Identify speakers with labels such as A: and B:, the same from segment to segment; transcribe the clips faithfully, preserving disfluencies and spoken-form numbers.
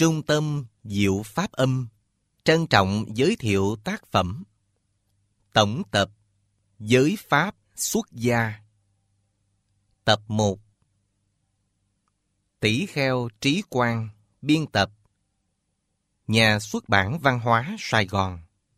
A: Trung tâm Diệu Pháp Âm trân trọng giới thiệu tác phẩm Tổng tập Giới Pháp Xuất Gia. Tập một. Tỷ Kheo Trí Quang biên tập. Nhà xuất bản Văn hóa Sài Gòn.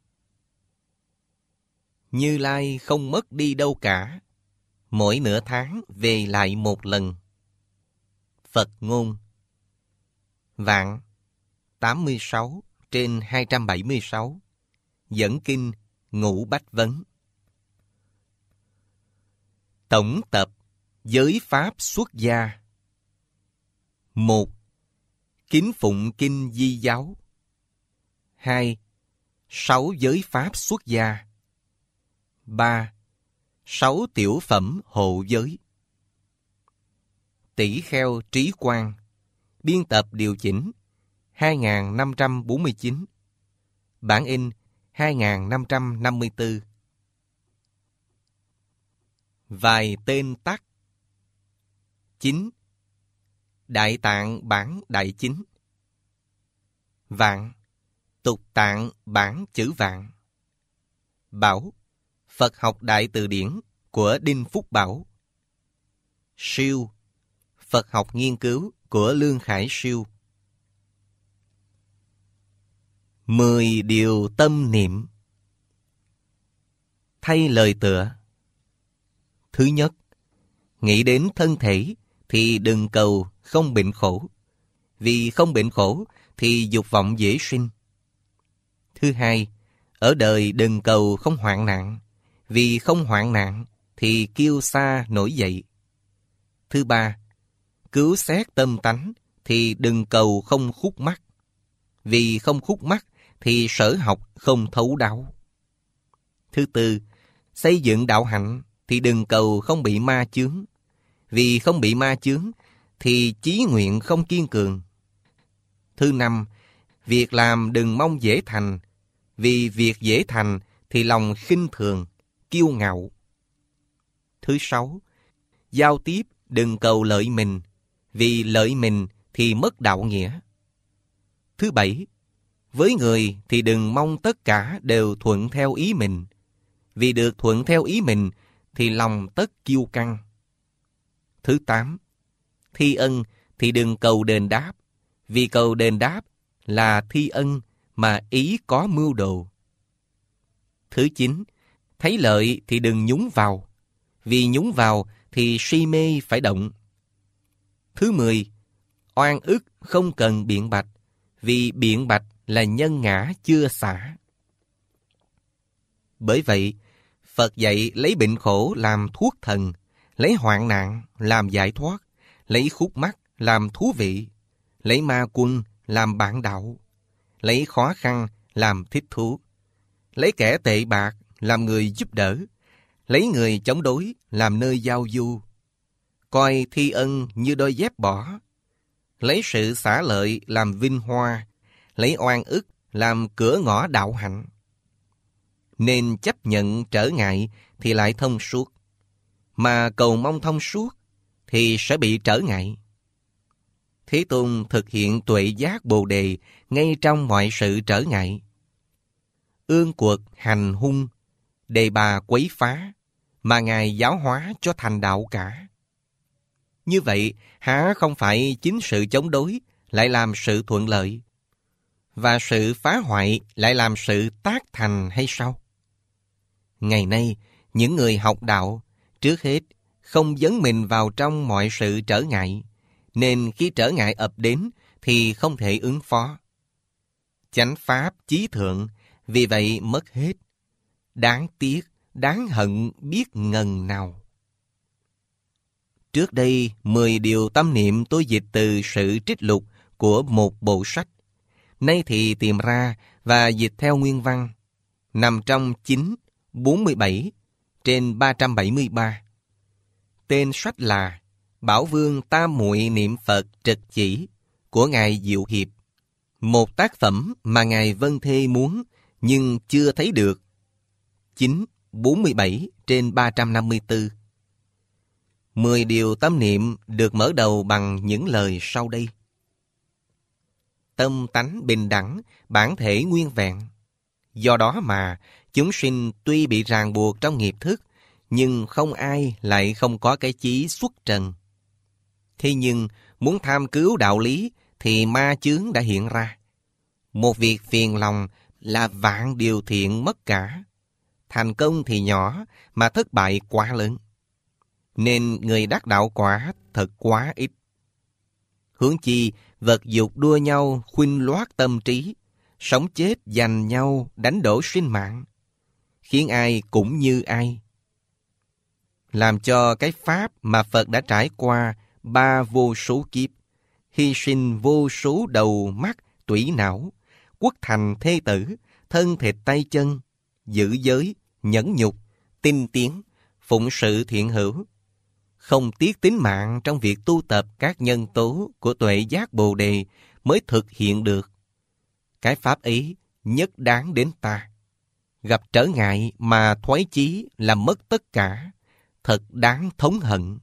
A: Như Lai không mất đi đâu cả, mỗi nửa tháng về lại một lần. Phật ngôn. Vạn tám mươi sáu trên hai trăm bảy mươi sáu. Dẫn kinh Ngũ Bách Vấn. Tổng tập Giới Pháp Xuất Gia. Một. Kính phụng kinh Di giáo. Hai. Sáu giới Pháp xuất gia. Ba. Sáu tiểu phẩm hộ giới. Tỷ Kheo Trí Quang biên tập điều chỉnh hai nghìn năm trăm bốn mươi chín. Bản in hai nghìn năm trăm năm mươi tư. Vài tên tắt. Chín. Đại Tạng bản Đại Chính. Vạn. Tục Tạng bản chữ Vạn. Bảo. Phật học Đại Từ Điển của Đinh Phúc Bảo. Siêu. Phật học nghiên cứu của Lương Khải Siêu. Mười điều tâm niệm. Thay lời tựa. Thứ nhất, nghĩ đến thân thể thì đừng cầu không bệnh khổ, vì không bệnh khổ thì dục vọng dễ sinh. Thứ hai, ở đời đừng cầu không hoạn nạn, vì không hoạn nạn thì kiêu sa nổi dậy. Thứ ba, cứu xét tâm tánh thì đừng cầu không khúc mắc, vì không khúc mắc thì sở học không thấu đáo. Thứ tư, xây dựng đạo hạnh thì đừng cầu không bị ma chướng, vì không bị ma chướng thì chí nguyện không kiên cường. Thứ năm, việc làm đừng mong dễ thành, vì việc dễ thành thì lòng khinh thường, kiêu ngạo. Thứ sáu, giao tiếp đừng cầu lợi mình, vì lợi mình thì mất đạo nghĩa. Thứ bảy, với người thì đừng mong tất cả đều thuận theo ý mình, vì được thuận theo ý mình thì lòng tất kiêu căng. Thứ tám, thi ân thì đừng cầu đền đáp, vì cầu đền đáp là thi ân mà ý có mưu đồ. Thứ chín, thấy lợi thì đừng nhúng vào, vì nhúng vào thì si mê phải động. Thứ mười, oan ức không cần biện bạch, vì biện bạch là nhân ngã chưa xả. Bởi vậy, Phật dạy lấy bệnh khổ làm thuốc thần, lấy hoạn nạn làm giải thoát, lấy khúc mắc làm thú vị, lấy ma quân làm bạn đạo, lấy khó khăn làm thích thú, lấy kẻ tệ bạc làm người giúp đỡ, lấy người chống đối làm nơi giao du, coi thi ân như đôi dép bỏ, lấy sự xả lợi làm vinh hoa, lấy oan ức làm cửa ngõ đạo hạnh. Nên chấp nhận trở ngại thì lại thông suốt, mà cầu mong thông suốt thì sẽ bị trở ngại. Thế Tôn thực hiện tuệ giác Bồ Đề ngay trong mọi sự trở ngại. Ương quật hành hung, đề bà quấy phá, mà Ngài giáo hóa cho thành đạo cả. Như vậy, há không phải chính sự chống đối lại làm sự thuận lợi, và sự phá hoại lại làm sự tác thành hay sao? Ngày nay, những người học đạo, trước hết, không dấn mình vào trong mọi sự trở ngại, nên khi trở ngại ập đến thì không thể ứng phó. Chánh pháp chí thượng, vì vậy mất hết. Đáng tiếc, đáng hận biết ngần nào. Trước đây, mười điều tâm niệm tôi dịch từ sự trích lục của một bộ sách. Nay thì tìm ra và dịch theo nguyên văn, nằm trong chín bốn mươi bảy trên ba trăm bảy mươi ba. Tên sách là Bảo Vương Tam Muội Niệm Phật Trật Chỉ của Ngài Diệu Hiệp, một tác phẩm mà Ngài Vân Thê muốn nhưng chưa thấy được. chín bốn mươi bảy trên ba trăm năm mươi tư. Mười điều tâm niệm được mở đầu bằng những lời sau đây. tâm tánh bình đẳng, bản thể nguyên vẹn. Do đó mà, chúng sinh tuy bị ràng buộc trong nghiệp thức, nhưng không ai lại không có cái chí xuất trần. Thế nhưng, muốn tham cứu đạo lý, thì ma chướng đã hiện ra. Một việc phiền lòng là vạn điều thiện mất cả. Thành công thì nhỏ, mà thất bại quá lớn. Nên người đắc đạo quả thật quá ít. Huống chi, vật dục đua nhau khuynh loát tâm trí, sống chết giành nhau đánh đổ sinh mạng, khiến ai cũng như ai. Làm cho cái pháp mà Phật đã trải qua ba vô số kiếp, hy sinh vô số đầu mắt, tủy não, quốc thành thê tử, thân thịt tay chân, giữ giới, nhẫn nhục, tinh tiến, phụng sự thiện hữu, không tiếc tính mạng trong việc tu tập các nhân tố của tuệ giác Bồ Đề mới thực hiện được. Cái pháp ấy nhất đáng đến ta. Gặp trở ngại mà thoái chí làm mất tất cả, thật đáng thống hận.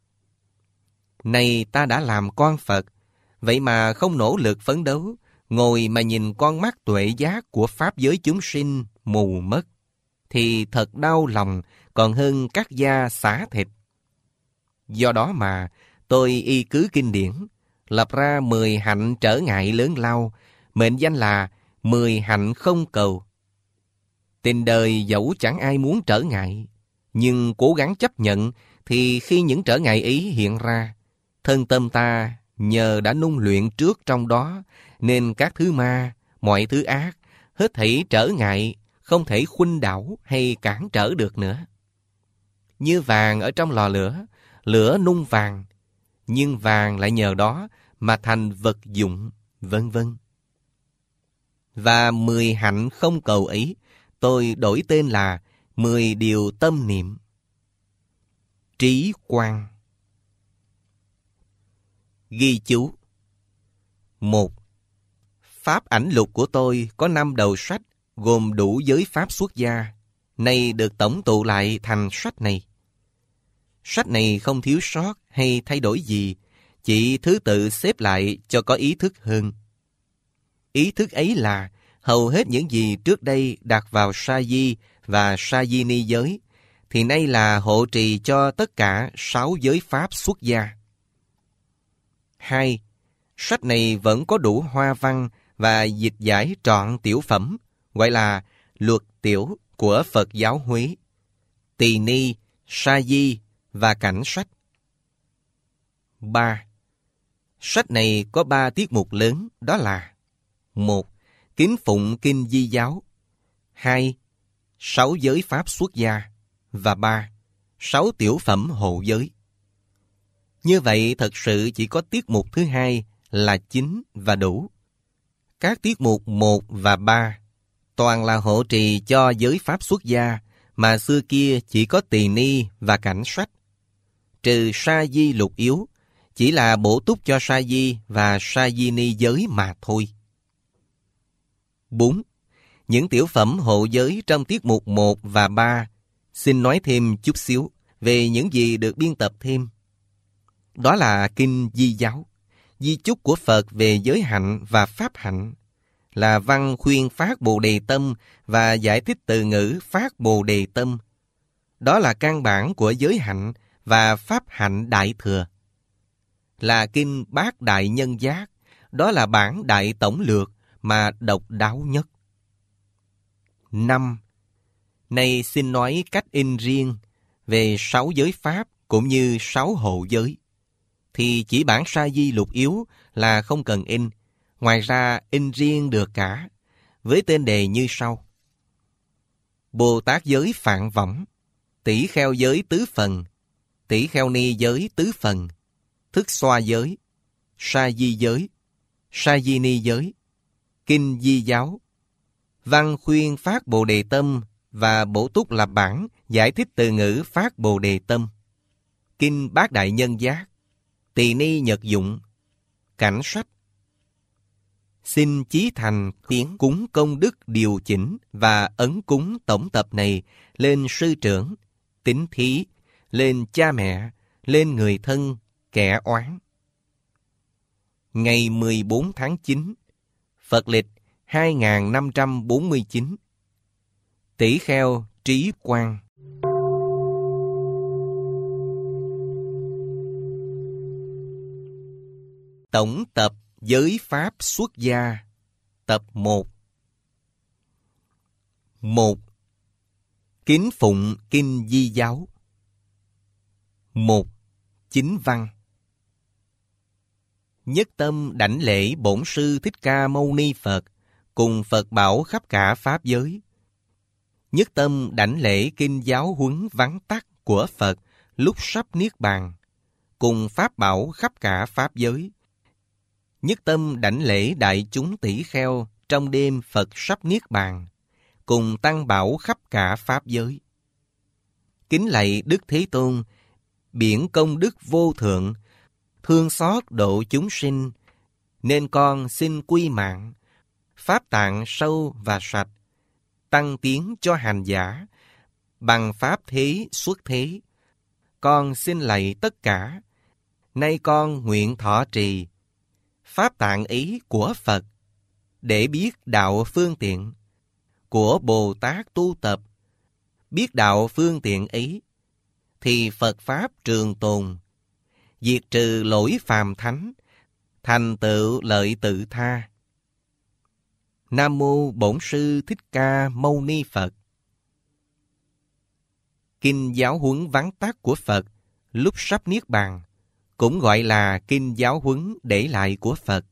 A: Này ta đã làm con Phật, vậy mà không nỗ lực phấn đấu, ngồi mà nhìn con mắt tuệ giác của pháp giới chúng sinh mù mất, thì thật đau lòng còn hơn cắt da xả thịt. Do đó mà tôi y cứ kinh điển, lập ra mười hạnh trở ngại lớn lao, mệnh danh là mười hạnh không cầu. Tình đời dẫu chẳng ai muốn trở ngại, nhưng cố gắng chấp nhận, thì khi những trở ngại ấy hiện ra, thân tâm ta nhờ đã nung luyện trước trong đó, nên các thứ ma, mọi thứ ác, hết thảy trở ngại, không thể khuynh đảo hay cản trở được nữa. Như vàng ở trong lò lửa, lửa nung vàng, nhưng vàng lại nhờ đó mà thành vật dụng, vân vân. Và mười hạnh không cầu ấy, tôi đổi tên là mười điều tâm niệm. Trí quang. Ghi chú. Một. Pháp ảnh lục của tôi có năm đầu sách, gồm đủ giới pháp xuất gia, nay được tổng tụ lại thành sách này. Sách này không thiếu sót hay thay đổi gì, chỉ thứ tự xếp lại cho có ý thức hơn. Ý thức ấy là hầu hết những gì trước đây đặt vào sa di và sa di ni giới, thì nay là hộ trì cho tất cả sáu giới pháp xuất gia. Hai. Sách này vẫn có đủ hoa văn và dịch giải trọn tiểu phẩm, gọi là luật tiểu của Phật giáo Huế, tỳ ni, sa di và cảnh sách. Ba. Sách này có ba tiết mục lớn, đó là: một. Kính phụng kinh Di giáo. Hai. Sáu giới pháp xuất gia. Và ba. Sáu tiểu phẩm hộ giới. Như vậy thật sự chỉ có tiết mục thứ hai là chính và đủ. Các tiết mục một và ba toàn là hộ trì cho giới pháp xuất gia, mà xưa kia chỉ có tỳ ni và cảnh sách. Trừ sa di lục yếu, chỉ là bổ túc cho sa di và sa di ni giới mà thôi. Bốn. Những tiểu phẩm hộ giới trong tiết mục một và ba, xin nói thêm chút xíu về những gì được biên tập thêm. Đó là kinh Di giáo, di chúc của Phật về giới hạnh và pháp hạnh, là văn khuyên phát Bồ Đề tâm và giải thích từ ngữ phát Bồ Đề tâm. Đó là căn bản của giới hạnh và pháp hạnh đại thừa. Là kinh Bát Đại Nhân Giác, đó là bản đại tổng lược mà độc đáo nhất. Năm. Nay xin nói cách in riêng về sáu giới pháp cũng như sáu hộ giới. Thì chỉ bản sa di lục yếu là không cần in, ngoài ra in riêng được cả, với tên đề như sau: Bồ Tát giới Phạn Võng, Tỷ Kheo giới tứ phần, Tỷ Kheo ni giới tứ phần, Thức Xoa giới, Sa di giới, Sa di ni giới, kinh Di giáo, văn khuyên phát Bồ Đề tâm và bổ túc lập bản giải thích từ ngữ phát Bồ Đề tâm, kinh Bát Đại Nhân Giác, tỳ ni nhật dụng, cảnh sách. Xin chí thành tiến cúng công đức điều chỉnh và ấn cúng tổng tập này lên sư trưởng, tín thí, lên cha mẹ, lên người thân, kẻ oán. Ngày mười bốn tháng chín, Phật lịch hai nghìn năm trăm bốn mươi chín. Tỷ Kheo Trí Quang. Tổng tập Giới Pháp Xuất Gia. Tập một. một. Kính phụng Kinh Di Giáo. một. Chính văn. Nhất tâm đảnh lễ Bổn Sư Thích Ca Mâu Ni Phật, cùng Phật bảo khắp cả Pháp giới. Nhất tâm đảnh lễ Kinh Giáo Huấn Vắn Tắt của Phật lúc sắp Niết Bàn, cùng Pháp bảo khắp cả Pháp giới. Nhất tâm đảnh lễ đại chúng tỷ kheo trong đêm Phật sắp Niết Bàn, cùng Tăng bảo khắp cả Pháp giới. Kính lạy Đức Thế Tôn, biển công đức vô thượng, thương xót độ chúng sinh, nên con xin quy mạng, pháp tạng sâu và sạch, tăng tiến cho hành giả, bằng pháp thế xuất thế. Con xin lạy tất cả, nay con nguyện thọ trì pháp tạng ý của Phật, để biết đạo phương tiện của Bồ Tát tu tập. Biết đạo phương tiện ấy, thì Phật Pháp trường tồn, diệt trừ lỗi phàm thánh, thành tựu lợi tự tha. Nam Mô Bổn Sư Thích Ca Mâu Ni Phật. Kinh Giáo Huấn Vắn Tắt của Phật lúc sắp Niết Bàn, cũng gọi là Kinh Giáo Huấn để lại của Phật.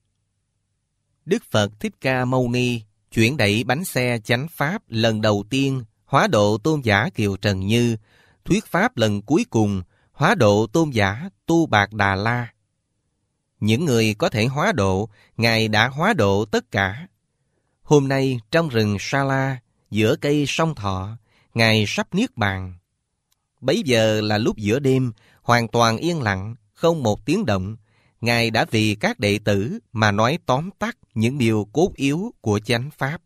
A: Đức Phật Thích Ca Mâu Ni chuyển đẩy bánh xe chánh Pháp lần đầu tiên hóa độ tôn giả Kiều Trần Như, thuyết Pháp lần cuối cùng hóa độ tôn giả Tu Bạc Đà La. Những người có thể hóa độ, Ngài đã hóa độ tất cả. Hôm nay trong rừng Sa La, giữa cây song thọ, Ngài sắp Niết Bàn. Bấy giờ là lúc giữa đêm, hoàn toàn yên lặng, không một tiếng động. Ngài đã vì các đệ tử mà nói tóm tắt những điều cốt yếu của chánh Pháp.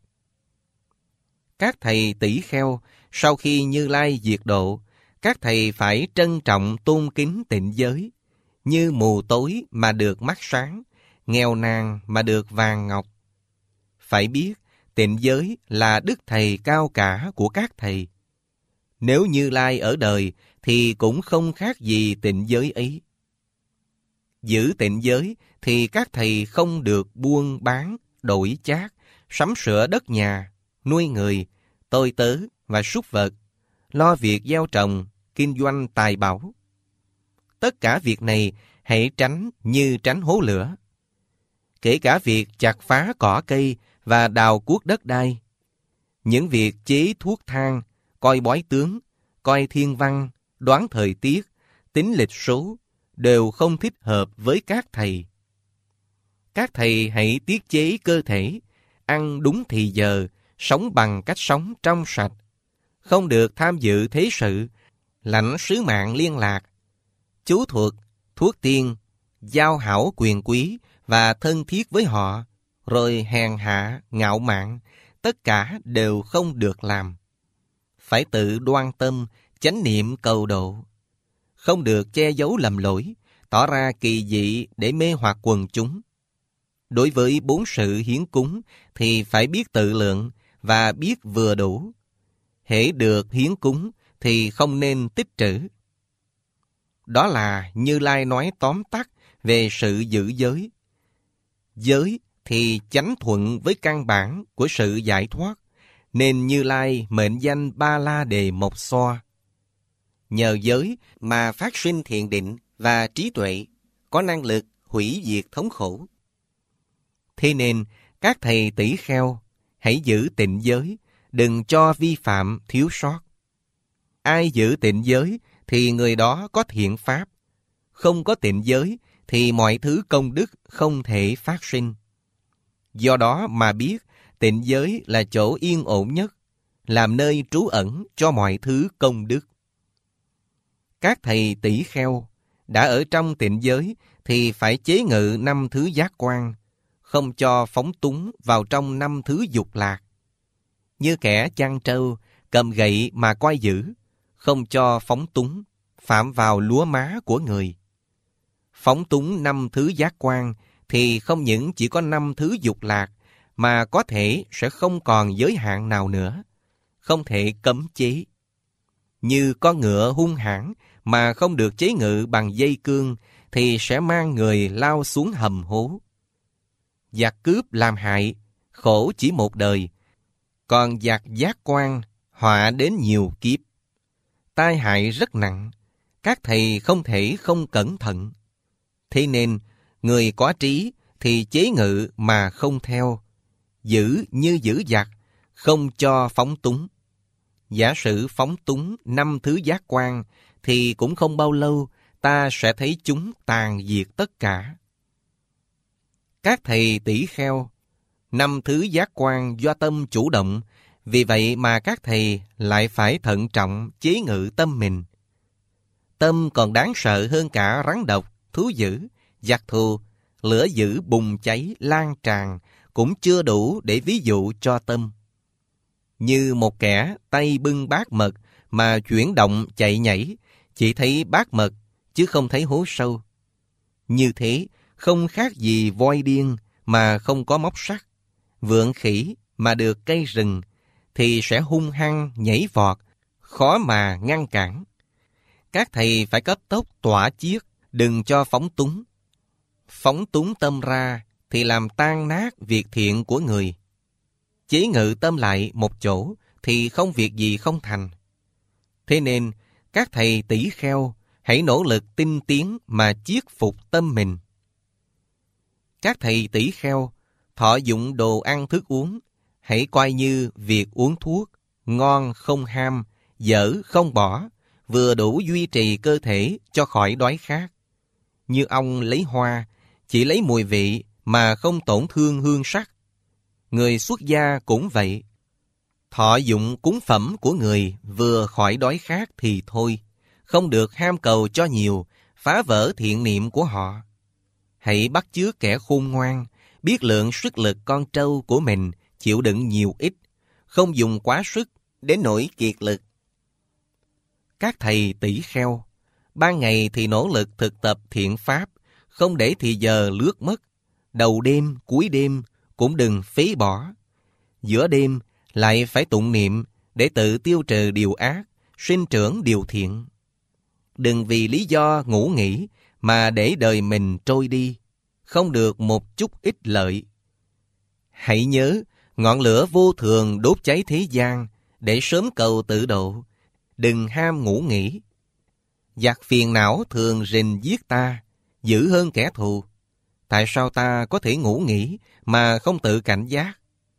A: Các thầy tỷ kheo, sau khi Như Lai diệt độ, các thầy phải trân trọng tôn kính tịnh giới, như mù tối mà được mắt sáng, nghèo nàn mà được vàng ngọc. Phải biết, tịnh giới là đức thầy cao cả của các thầy. Nếu Như Lai ở đời, thì cũng không khác gì tịnh giới ấy. Giữ tịnh giới, thì các thầy không được buôn bán, đổi chác, sắm sửa đất nhà, nuôi người, tôi tớ và súc vật, lo việc gieo trồng, kinh doanh tài bảo. Tất cả việc này hãy tránh như tránh hố lửa. Kể cả việc chặt phá cỏ cây và đào cuốc đất đai. Những việc chế thuốc thang, coi bói tướng, coi thiên văn, đoán thời tiết, tính lịch số, đều không thích hợp với các thầy. Các thầy hãy tiết chế cơ thể, ăn đúng thì giờ, sống bằng cách sống trong sạch, không được tham dự thế sự, lãnh sứ mạng liên lạc, chú thuật, thuốc tiên, giao hảo quyền quý và thân thiết với họ, rồi hèn hạ, ngạo mạn, tất cả đều không được làm. Phải tự đoan tâm, chánh niệm cầu độ, không được che giấu lầm lỗi, tỏ ra kỳ dị để mê hoặc quần chúng. Đối với bốn sự hiến cúng thì phải biết tự lượng và biết vừa đủ. Hễ được hiến cúng thì không nên tích trữ. Đó là Như Lai nói tóm tắt về sự giữ giới. Giới thì chánh thuận với căn bản của sự giải thoát, nên Như Lai mệnh danh Ba La Đề Mộc Xoa. Nhờ giới mà phát sinh thiện định và trí tuệ, có năng lực hủy diệt thống khổ. Thế nên, các thầy tỷ kheo, hãy giữ tịnh giới, đừng cho vi phạm thiếu sót. Ai giữ tịnh giới thì người đó có thiện pháp. Không có tịnh giới thì mọi thứ công đức không thể phát sinh. Do đó mà biết tịnh giới là chỗ yên ổn nhất, làm nơi trú ẩn cho mọi thứ công đức. Các thầy tỷ kheo đã ở trong tịnh giới thì phải chế ngự năm thứ giác quan, không cho phóng túng vào trong năm thứ dục lạc. Như kẻ chăn trâu, cầm gậy mà coi giữ, không cho phóng túng, phạm vào lúa má của người. Phóng túng năm thứ giác quan thì không những chỉ có năm thứ dục lạc, mà có thể sẽ không còn giới hạn nào nữa, không thể cấm chế. Như con ngựa hung hãn mà không được chế ngự bằng dây cương thì sẽ mang người lao xuống hầm hố. Giặc cướp làm hại, khổ chỉ một đời, còn giặc giác quan họa đến nhiều kiếp. Tai hại rất nặng, các thầy không thể không cẩn thận. Thế nên, người có trí thì chế ngự mà không theo, giữ như giữ giặc, không cho phóng túng. Giả sử phóng túng năm thứ giác quan, thì cũng không bao lâu ta sẽ thấy chúng tàn diệt tất cả. Các thầy tỷ kheo, năm thứ giác quan do tâm chủ động, vì vậy mà các thầy lại phải thận trọng chế ngự tâm mình. Tâm còn đáng sợ hơn cả rắn độc, thú dữ, giặc thù, lửa dữ bùng cháy, lan tràn, cũng chưa đủ để ví dụ cho tâm. Như một kẻ tay bưng bát mật mà chuyển động chạy nhảy, chỉ thấy bát mật chứ không thấy hố sâu. Như thế, không khác gì voi điên mà không có móc sắt, vượn khỉ mà được cây rừng, thì sẽ hung hăng nhảy vọt, khó mà ngăn cản. Các thầy phải cấp tốc tỏa chiết, đừng cho phóng túng. Phóng túng tâm ra thì làm tan nát việc thiện của người. Chế ngự tâm lại một chỗ thì không việc gì không thành. Thế nên, các thầy tỷ kheo hãy nỗ lực tinh tiến mà chiết phục tâm mình. Các thầy tỷ kheo thọ dụng đồ ăn thức uống, hãy coi như việc uống thuốc, ngon không ham, dở không bỏ, vừa đủ duy trì cơ thể cho khỏi đói khát. Như ong lấy hoa, chỉ lấy mùi vị mà không tổn thương hương sắc. Người xuất gia cũng vậy. Thọ dụng cúng phẩm của người vừa khỏi đói khát thì thôi, không được ham cầu cho nhiều, phá vỡ thiện niệm của họ. Hãy bắt chước kẻ khôn ngoan, biết lượng sức lực con trâu của mình, chịu đựng nhiều ít, không dùng quá sức đến nỗi kiệt lực. Các thầy tỷ kheo, ban ngày thì nỗ lực thực tập thiện pháp, không để thì giờ lướt mất, đầu đêm, cuối đêm cũng đừng phí bỏ. Giữa đêm lại phải tụng niệm để tự tiêu trừ điều ác, sinh trưởng điều thiện. Đừng vì lý do ngủ nghỉ mà để đời mình trôi đi, không được một chút ích lợi. Hãy nhớ, ngọn lửa vô thường đốt cháy thế gian để sớm cầu tự độ, đừng ham ngủ nghỉ. Giặc phiền não thường rình giết ta, dữ hơn kẻ thù. Tại sao ta có thể ngủ nghỉ mà không tự cảnh giác?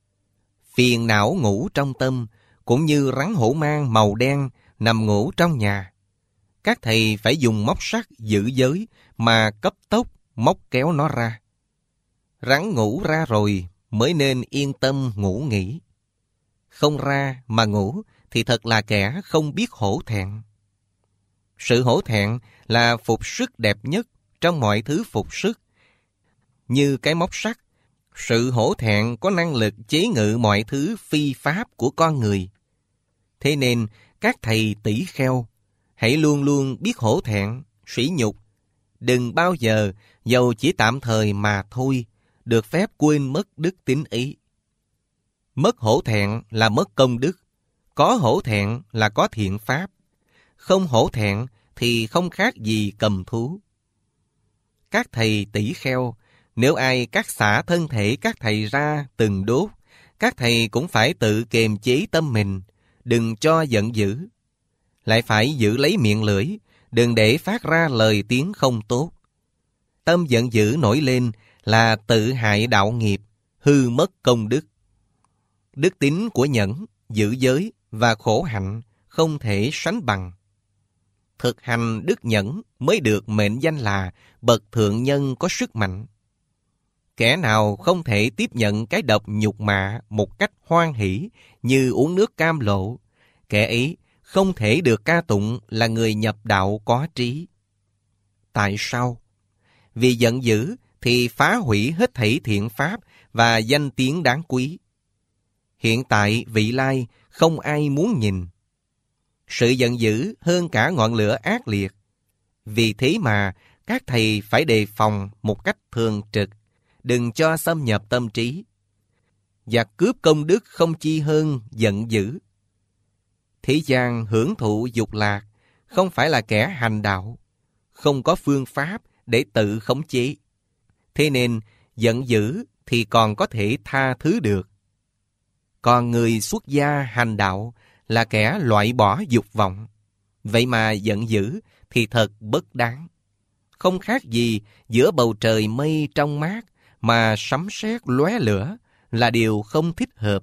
A: Phiền não ngủ trong tâm, cũng như rắn hổ mang màu đen nằm ngủ trong nhà. Các thầy phải dùng móc sắt giữ giới mà cấp tốc móc kéo nó ra. Rắn ngủ ra rồi mới nên yên tâm ngủ nghỉ. Không ra mà ngủ thì thật là kẻ không biết hổ thẹn. Sự hổ thẹn là phục sức đẹp nhất trong mọi thứ phục sức. Như cái móc sắt, sự hổ thẹn có năng lực chế ngự mọi thứ phi pháp của con người. Thế nên, các thầy tỷ kheo, hãy luôn luôn biết hổ thẹn, sỉ nhục. Đừng bao giờ, dầu chỉ tạm thời mà thôi, được phép quên mất đức tín ý. Mất hổ thẹn là mất công đức, có hổ thẹn là có thiện pháp. Không hổ thẹn thì không khác gì cầm thú. Các thầy tỷ kheo, nếu ai cắt xả thân thể các thầy ra từng đốt, các thầy cũng phải tự kiềm chế tâm mình, đừng cho giận dữ. Lại phải giữ lấy miệng lưỡi, đừng để phát ra lời tiếng không tốt. Tâm giận dữ nổi lên là tự hại đạo nghiệp, hư mất công đức. Đức tín của nhẫn, giữ giới và khổ hạnh không thể sánh bằng. Thực hành đức nhẫn mới được mệnh danh là bậc thượng nhân có sức mạnh. Kẻ nào không thể tiếp nhận cái độc nhục mạ một cách hoan hỷ như uống nước cam lộ, kẻ ấy không thể được ca tụng là người nhập đạo có trí. Tại sao? Vì giận dữ thì phá hủy hết thảy thiện pháp và danh tiếng đáng quý. Hiện tại vị lai không ai muốn nhìn. Sự giận dữ hơn cả ngọn lửa ác liệt. Vì thế mà các thầy phải đề phòng một cách thường trực, đừng cho xâm nhập tâm trí. và cướp công đức không chi hơn giận dữ. Thế gian hưởng thụ dục lạc không phải là kẻ hành đạo, không có phương pháp để tự khống chế. Thế nên giận dữ thì còn có thể tha thứ được. Còn người xuất gia hành đạo là kẻ loại bỏ dục vọng. Vậy mà giận dữ thì thật bất đáng. Không khác gì giữa bầu trời mây trong mát mà sấm sét lóe lửa là điều không thích hợp.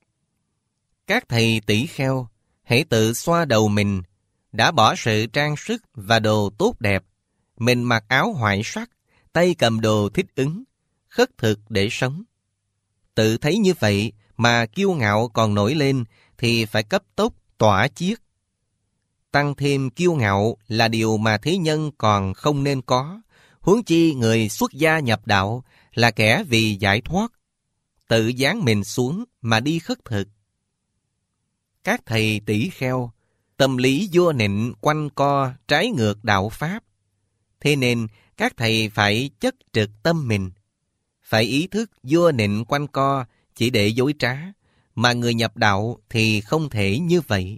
A: Các thầy tỷ kheo hãy tự xoa đầu mình, đã bỏ sự trang sức và đồ tốt đẹp, mình mặc áo hoại sắc, tay cầm đồ thích ứng, khất thực để sống. Tự thấy như vậy mà kiêu ngạo còn nổi lên thì phải cấp tốc tỏa chiết. Tăng thêm kiêu ngạo là điều mà thế nhân còn không nên có, huống chi người xuất gia nhập đạo là kẻ vì giải thoát, tự giáng mình xuống mà đi khất thực. Các thầy tỷ kheo, tâm lý vua nịnh quanh co trái ngược đạo pháp. Thế nên các thầy phải chất trực tâm mình, phải ý thức vua nịnh quanh co chỉ để dối trá, mà người nhập đạo thì không thể như vậy.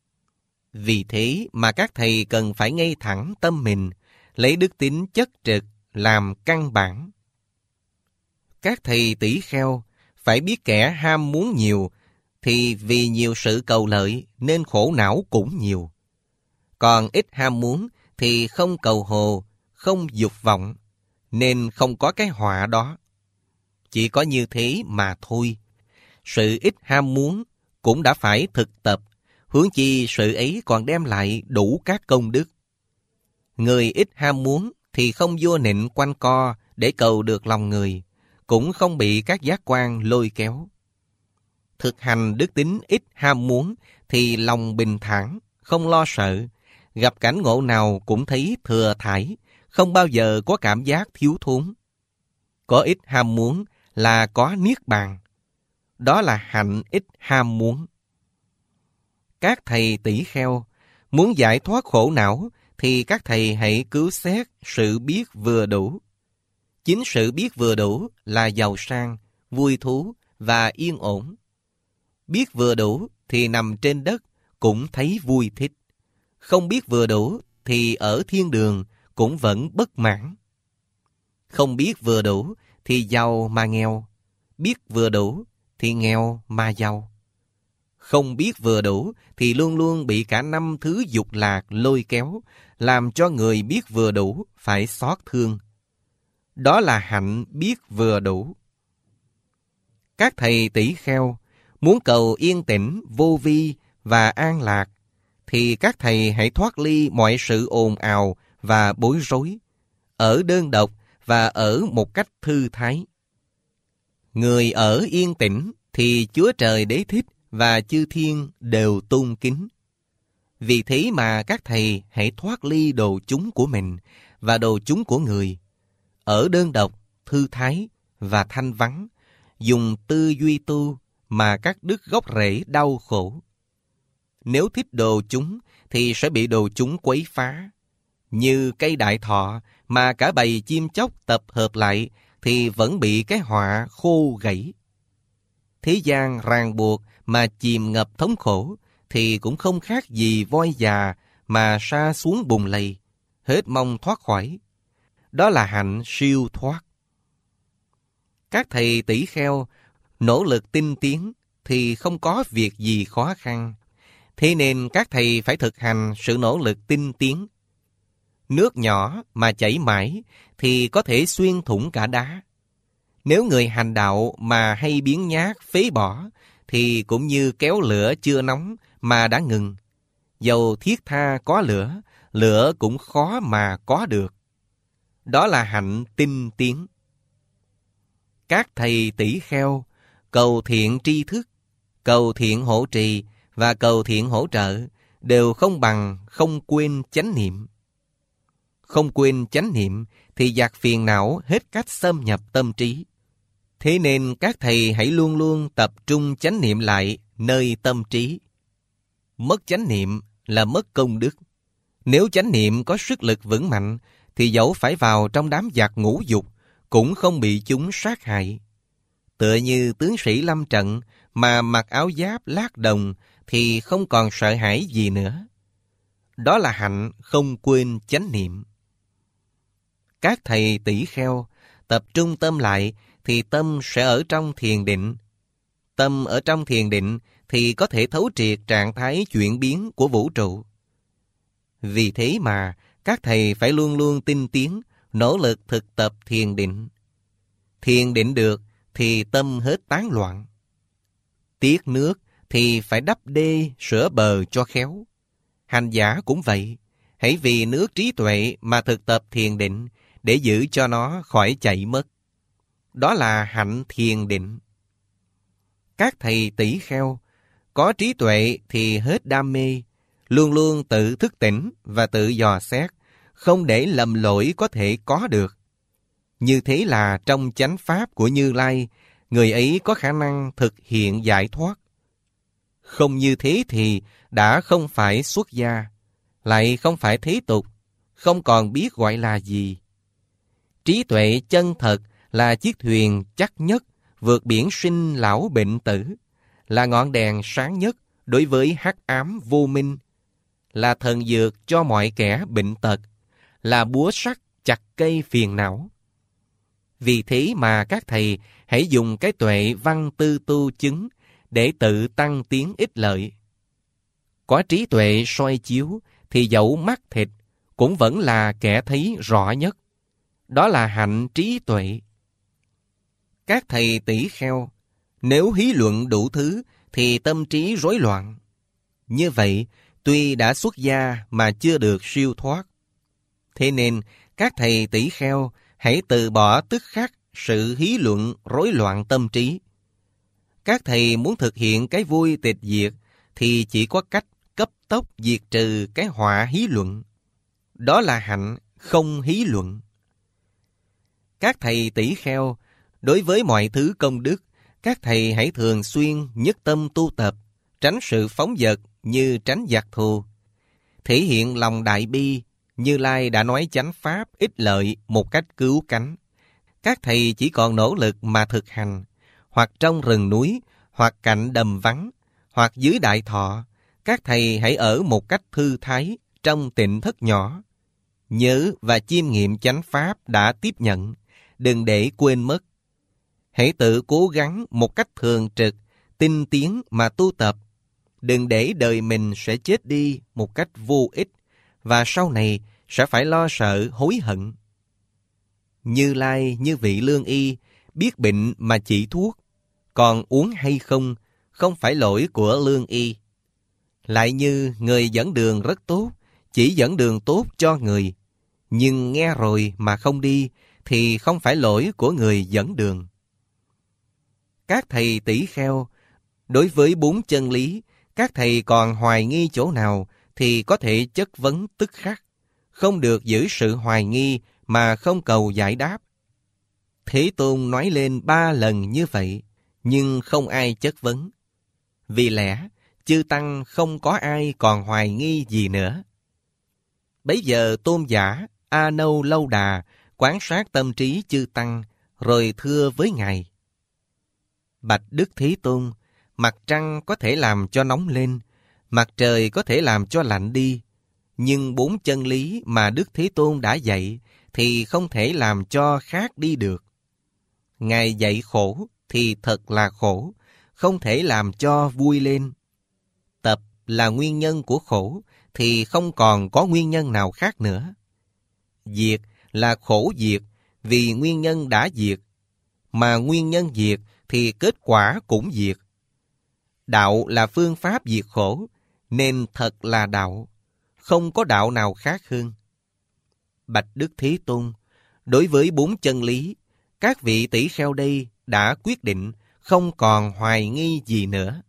A: Vì thế mà các thầy cần phải ngay thẳng tâm mình, lấy đức tính chất trực làm căn bản. Các thầy tỷ kheo phải biết kẻ ham muốn nhiều thì vì nhiều sự cầu lợi nên khổ não cũng nhiều. Còn ít ham muốn thì không cầu hồ, không dục vọng, nên không có cái họa đó. Chỉ có như thế mà thôi. Sự ít ham muốn cũng đã phải thực tập, huống chi sự ấy còn đem lại đủ các công đức. Người ít ham muốn thì không vua nịnh quanh co để cầu được lòng người, cũng không bị các giác quan lôi kéo. Thực hành đức tính ít ham muốn thì lòng bình thản, không lo sợ, gặp cảnh ngộ nào cũng thấy thừa thải, không bao giờ có cảm giác thiếu thốn. Có ít ham muốn là có niết bàn. Đó là hạnh ít ham muốn. Các thầy tỷ kheo muốn giải thoát khổ não thì các thầy hãy cứu xét sự biết vừa đủ. Chính sự biết vừa đủ là giàu sang, vui thú và yên ổn. Biết vừa đủ thì nằm trên đất cũng thấy vui thích. Không biết vừa đủ thì ở thiên đường cũng vẫn bất mãn. Không biết vừa đủ thì giàu mà nghèo. Biết vừa đủ thì nghèo mà giàu. Không biết vừa đủ thì luôn luôn bị cả năm thứ dục lạc lôi kéo, làm cho người biết vừa đủ phải xót thương. Đó là hạnh biết vừa đủ. Các thầy tỷ kheo muốn cầu yên tĩnh, vô vi và an lạc, thì các thầy hãy thoát ly mọi sự ồn ào và bối rối, ở đơn độc và ở một cách thư thái. Người ở yên tĩnh thì Chúa Trời Đế thích và chư thiên đều tôn kính. Vì thế mà các thầy hãy thoát ly đồ chúng của mình và đồ chúng của người, ở đơn độc, thư thái và thanh vắng, dùng tư duy tu mà cắt đứt gốc rễ đau khổ. Nếu thích đồ chúng thì sẽ bị đồ chúng quấy phá. Như cây đại thọ mà cả bầy chim chóc tập hợp lại thì vẫn bị cái họa khô gãy. Thế gian ràng buộc mà chìm ngập thống khổ thì cũng không khác gì voi già mà sa xuống bùn lầy, hết mong thoát khỏi. Đó là hạnh siêu thoát. Các thầy tỷ kheo nỗ lực tinh tiến thì không có việc gì khó khăn. Thế nên các thầy phải thực hành sự nỗ lực tinh tiến. Nước nhỏ mà chảy mãi thì có thể xuyên thủng cả đá. Nếu người hành đạo mà hay biếng nhác phế bỏ thì cũng như kéo lửa chưa nóng mà đã ngừng. Dầu thiết tha có lửa, lửa cũng khó mà có được. Đó là hạnh tinh tiến. Các thầy tỷ kheo cầu thiện tri thức, cầu thiện hộ trì và cầu thiện hỗ trợ đều không bằng không quên chánh niệm. Không quên chánh niệm thì giặc phiền não hết cách xâm nhập tâm trí. Thế nên các thầy hãy luôn luôn tập trung chánh niệm lại nơi tâm trí. Mất chánh niệm là mất công đức. Nếu chánh niệm có sức lực vững mạnh thì dẫu phải vào trong đám giặc ngũ dục cũng không bị chúng sát hại. Tựa như tướng sĩ lâm trận mà mặc áo giáp lát đồng thì không còn sợ hãi gì nữa. Đó là hạnh không quên chánh niệm. Các thầy tỷ kheo tập trung tâm lại thì tâm sẽ ở trong thiền định. Tâm ở trong thiền định thì có thể thấu triệt trạng thái chuyển biến của vũ trụ. Vì thế mà các thầy phải luôn luôn tinh tiến, nỗ lực thực tập thiền định. Thiền định được thì tâm hết tán loạn. Tiếc nước thì phải đắp đê sửa bờ cho khéo. Hành giả cũng vậy, hãy vì nước trí tuệ mà thực tập thiền định để giữ cho nó khỏi chạy mất. Đó là hạnh thiền định. Các thầy tỷ kheo có trí tuệ thì hết đam mê, luôn luôn tự thức tỉnh và tự dò xét, không để lầm lỗi có thể có được. Như thế là trong chánh pháp của Như Lai, người ấy có khả năng thực hiện giải thoát. Không như thế thì đã không phải xuất gia, lại không phải thế tục, không còn biết gọi là gì. Trí tuệ chân thật là chiếc thuyền chắc nhất vượt biển sinh lão bệnh tử, là ngọn đèn sáng nhất đối với hắc ám vô minh, là thần dược cho mọi kẻ bệnh tật, là búa sắt chặt cây phiền não. Vì thế mà các thầy hãy dùng cái tuệ văn tư tu chứng để tự tăng tiến ích lợi. Có trí tuệ soi chiếu thì dẫu mắt thịt cũng vẫn là kẻ thấy rõ nhất. Đó là hạnh trí tuệ. Các thầy tỷ kheo nếu hí luận đủ thứ thì tâm trí rối loạn. Như vậy, tuy đã xuất gia mà chưa được siêu thoát. Thế nên, các thầy tỷ kheo hãy từ bỏ tức khắc sự hí luận rối loạn tâm trí. Các thầy muốn thực hiện cái vui tịch diệt thì chỉ có cách cấp tốc diệt trừ cái họa hí luận. Đó là hạnh không hí luận. Các thầy tỷ kheo, đối với mọi thứ công đức, các thầy hãy thường xuyên nhất tâm tu tập, tránh sự phóng dật như tránh giặc thù. Thể hiện lòng đại bi, Như Lai đã nói chánh pháp ích lợi một cách cứu cánh. Các thầy chỉ còn nỗ lực mà thực hành, hoặc trong rừng núi, hoặc cạnh đầm vắng, hoặc dưới đại thọ. Các thầy hãy ở một cách thư thái trong tịnh thất nhỏ. Nhớ và chiêm nghiệm chánh pháp đã tiếp nhận, đừng để quên mất. Hãy tự cố gắng một cách thường trực, tinh tiến mà tu tập. Đừng để đời mình sẽ chết đi một cách vô ích, và sau này sẽ phải lo sợ hối hận. Như Lai như vị lương y, biết bệnh mà chỉ thuốc, còn uống hay không, không phải lỗi của lương y. Lại như người dẫn đường rất tốt, chỉ dẫn đường tốt cho người, nhưng nghe rồi mà không đi, thì không phải lỗi của người dẫn đường. Các thầy tỷ kheo, đối với bốn chân lý, các thầy còn hoài nghi chỗ nào thì có thể chất vấn tức khắc, không được giữ sự hoài nghi mà không cầu giải đáp. Thế Tôn nói lên ba lần như vậy, nhưng không ai chất vấn. Vì lẽ, chư Tăng không có ai còn hoài nghi gì nữa. Bấy giờ Tôn giả A Nâu Lâu Đà quan sát tâm trí chư Tăng, rồi thưa với Ngài: Bạch Đức Thế Tôn, mặt trăng có thể làm cho nóng lên, mặt trời có thể làm cho lạnh đi, nhưng bốn chân lý mà Đức Thế Tôn đã dạy thì không thể làm cho khác đi được. Ngài dạy khổ thì thật là khổ, không thể làm cho vui lên. Tập là nguyên nhân của khổ thì không còn có nguyên nhân nào khác nữa. Diệt là khổ diệt vì nguyên nhân đã diệt, mà nguyên nhân diệt thì kết quả cũng diệt. Đạo là phương pháp diệt khổ, nên thật là đạo, không có đạo nào khác hơn. Bạch Đức Thế Tôn, đối với bốn chân lý, các vị tỷ kheo đây đã quyết định không còn hoài nghi gì nữa.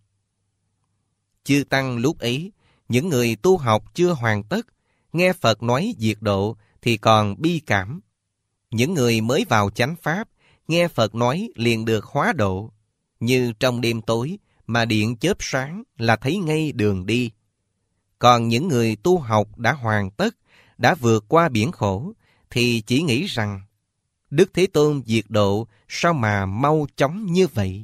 A: Chư Tăng lúc ấy, những người tu học chưa hoàn tất, nghe Phật nói diệt độ thì còn bi cảm. Những người mới vào chánh pháp, nghe Phật nói liền được hóa độ, như trong đêm tối mà điện chớp sáng là thấy ngay đường đi. Còn những người tu học đã hoàn tất, đã vượt qua biển khổ, thì chỉ nghĩ rằng Đức Thế Tôn diệt độ sao mà mau chóng như vậy?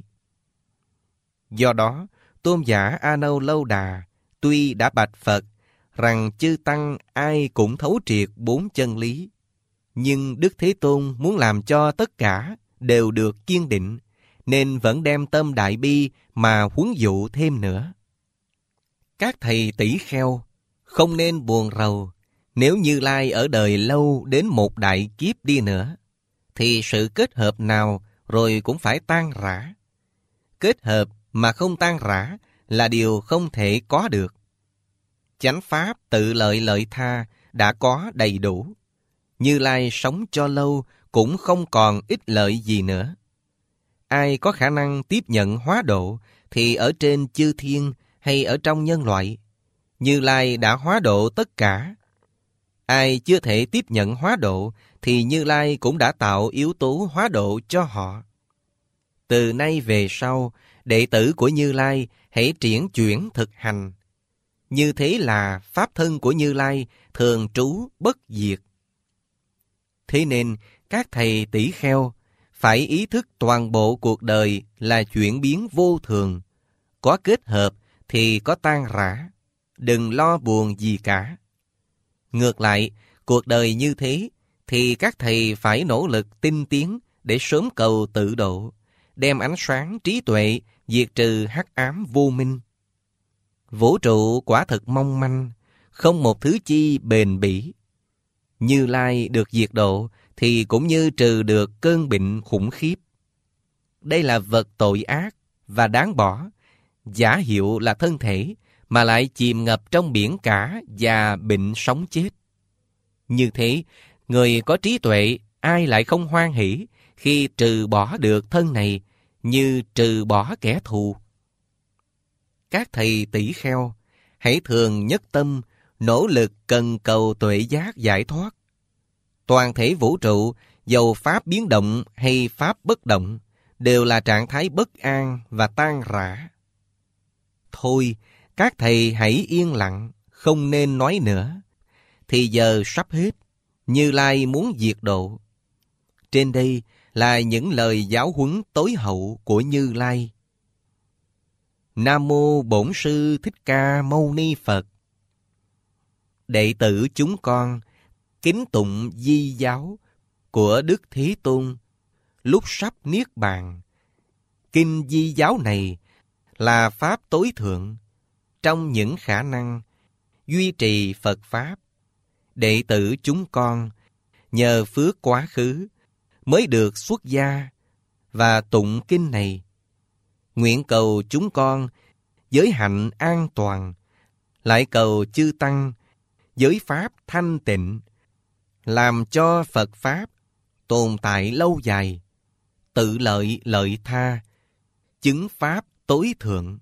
A: Do đó, Tôn giả A Nâu Lâu Đà tuy đã bạch Phật rằng chư tăng ai cũng thấu triệt bốn chân lý, nhưng Đức Thế Tôn muốn làm cho tất cả đều được kiên định, nên vẫn đem tâm đại bi mà huấn dụ thêm nữa. Các thầy tỷ kheo không nên buồn rầu. Nếu Như Lai ở đời lâu đến một đại kiếp đi nữa, thì sự kết hợp nào rồi cũng phải tan rã. Kết hợp mà không tan rã là điều không thể có được. Chánh pháp tự lợi lợi tha đã có đầy đủ. Như Lai sống cho lâu cũng không còn ích lợi gì nữa. Ai có khả năng tiếp nhận hóa độ thì ở trên chư thiên hay ở trong nhân loại, Như Lai đã hóa độ tất cả. Ai chưa thể tiếp nhận hóa độ thì Như Lai cũng đã tạo yếu tố hóa độ cho họ. Từ nay về sau, đệ tử của Như Lai hãy triển chuyển thực hành. Như thế là pháp thân của Như Lai thường trú bất diệt. Thế nên, các thầy tỷ kheo phải ý thức toàn bộ cuộc đời là chuyển biến vô thường. Có kết hợp thì có tan rã. Đừng lo buồn gì cả. Ngược lại, cuộc đời như thế thì các thầy phải nỗ lực tinh tiến để sớm cầu tự độ, đem ánh sáng trí tuệ diệt trừ hắc ám vô minh. Vũ trụ quả thực mong manh, không một thứ chi bền bỉ. Như Lai được diệt độ thì cũng như trừ được cơn bệnh khủng khiếp. Đây là vật tội ác và đáng bỏ, giả hiệu là thân thể mà lại chìm ngập trong biển cả và bệnh sống chết. Như thế, người có trí tuệ ai lại không hoan hỷ khi trừ bỏ được thân này như trừ bỏ kẻ thù. Các thầy tỷ kheo hãy thường nhất tâm nỗ lực cần cầu tuệ giác giải thoát. Toàn thể vũ trụ, dầu pháp biến động hay pháp bất động, đều là trạng thái bất an và tan rã. Thôi, các thầy hãy yên lặng, không nên nói nữa. Thì giờ sắp hết, Như Lai muốn diệt độ. Trên đây là những lời giáo huấn tối hậu của Như Lai. Nam mô Bổn Sư Thích Ca Mâu Ni Phật. Đệ tử chúng con kính tụng di giáo của Đức Thế Tôn lúc sắp niết bàn. Kinh di giáo này là pháp tối thượng trong những khả năng duy trì Phật pháp. Đệ tử chúng con nhờ phước quá khứ mới được xuất gia và tụng kinh này. Nguyện cầu chúng con giới hạnh an toàn, lại cầu chư tăng giới pháp thanh tịnh, làm cho Phật pháp tồn tại lâu dài, tự lợi lợi tha, chứng pháp tối thượng.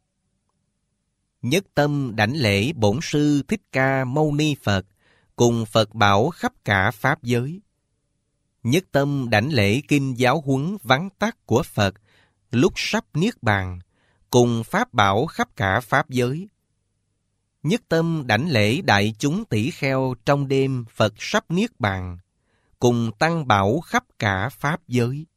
A: Nhất tâm đảnh lễ Bổn Sư Thích Ca Mâu Ni Phật cùng Phật bảo khắp cả pháp giới. Nhất tâm đảnh lễ kinh giáo huấn vắn tắt của Phật lúc sắp niết bàn cùng pháp bảo khắp cả pháp giới. Nhất tâm đảnh lễ đại chúng tỷ kheo trong đêm Phật sắp niết bàn cùng tăng bảo khắp cả pháp giới.